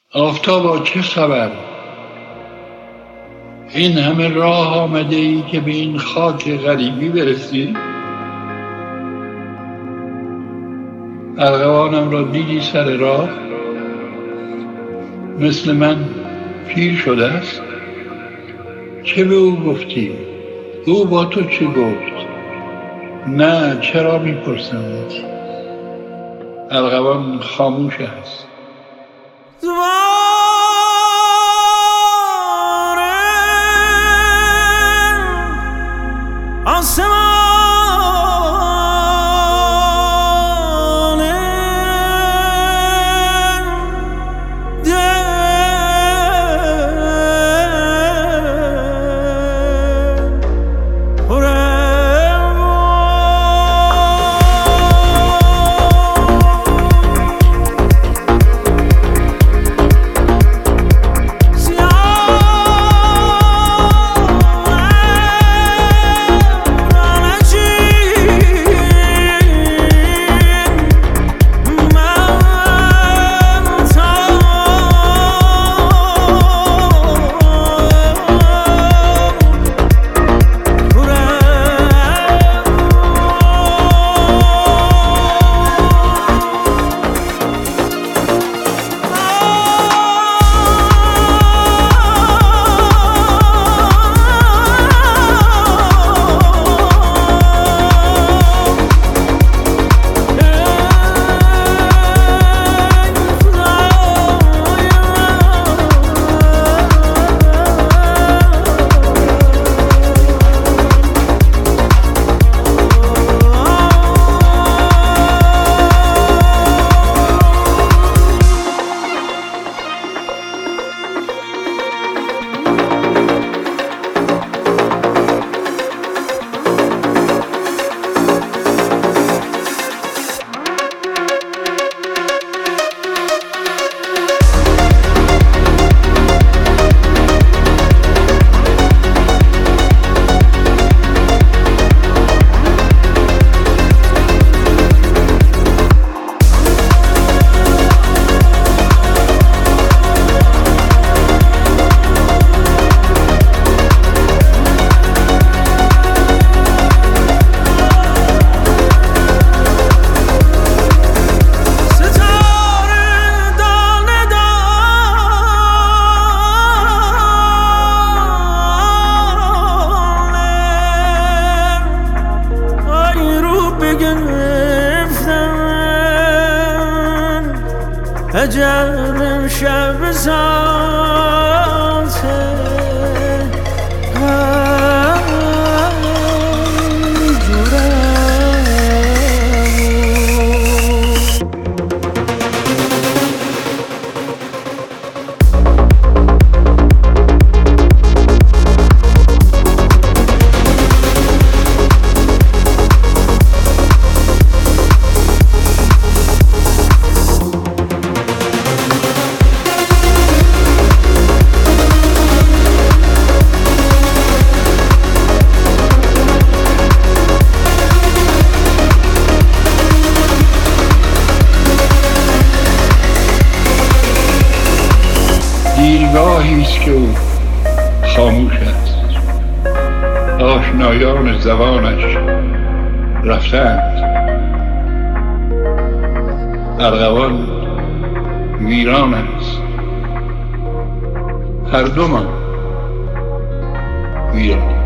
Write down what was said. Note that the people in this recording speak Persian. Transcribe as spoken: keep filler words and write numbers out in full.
آفتابا چه خبر؟ این همه راه آمده ای که به این خاک غریبی برسی؟ ارغوانم را دیدی سر راه؟ مثل من پیر شده است؟ چه به او گفتی؟ او با تو چه گفت؟ نه، چرا میپرسمت؟ ارغوان خاموش است. عجب شب ذاته دیرگاهی است که او خاموش است. آشنایان زبانش رفتند. ارغوان ویران است. هر دومان ویران.